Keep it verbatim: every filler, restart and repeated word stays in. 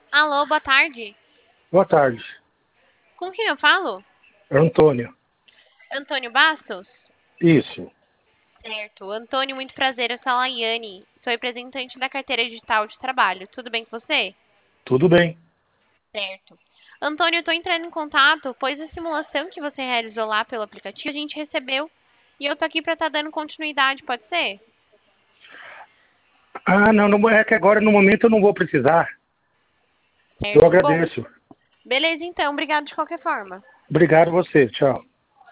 Alô, boa tarde. Boa tarde. Com quem eu falo? Antônio. Antônio Bastos? Isso. Certo. Antônio, muito prazer. Eu sou a Laiane. Sou representante da carteira digital de trabalho. Tudo bem com você? Tudo bem. Certo. Antônio, eu estou entrando em contato, pois a simulação que você realizou lá pelo aplicativo a gente recebeu e eu tô aqui para estar dando continuidade, pode ser? Ah, não, não é que agora no momento eu não vou precisar. Eu Certo. Bom, agradeço. beleza então. Obrigado de qualquer forma. Obrigado a você. Tchau.